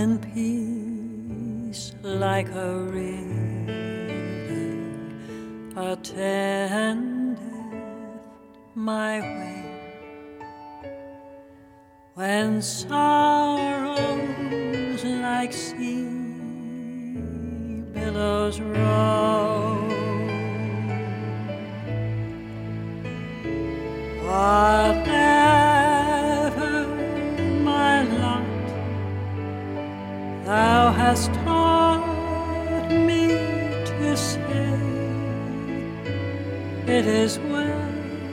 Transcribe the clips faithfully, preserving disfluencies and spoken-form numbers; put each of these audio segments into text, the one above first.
when peace like a river attendeth my way, when sorrows like sea billows roll, whatever my lot, thou hast taught me to say, it is well,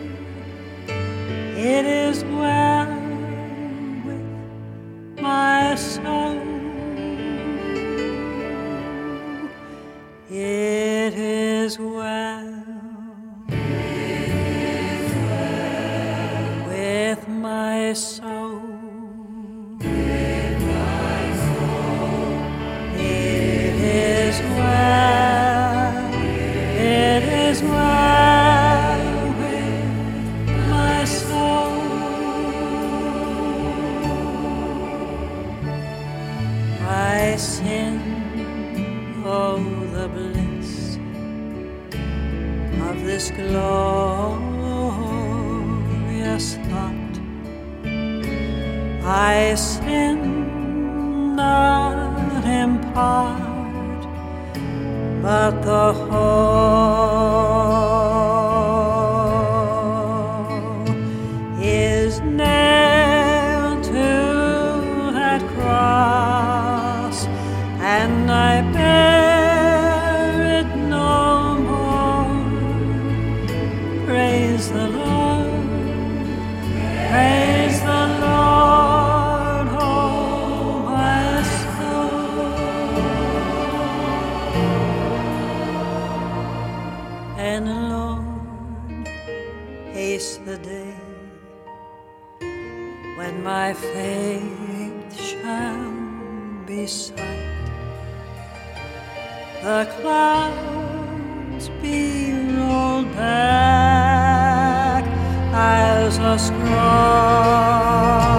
it is well with my soul. It is well, it is well with my soul. With my soul. It is well, it is well with my soul. My sin, oh, the bliss of this glorious thought. I sin not in part, but the whole is nailed to that cross, and I bear it no more. Praise the Lord, praise the Lord, oh my soul. And Lord, haste the day when my faith shall be sight, the clouds be rolled back as a scroll.